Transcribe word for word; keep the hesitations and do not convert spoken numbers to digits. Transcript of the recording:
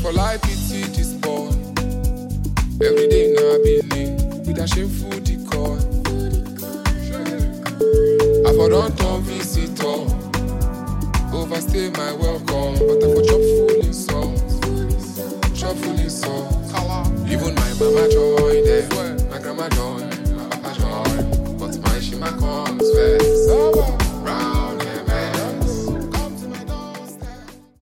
for life, pity this boy. Every day now I believe with a shameful decoy. I for don't turn visitor, overstay my welcome.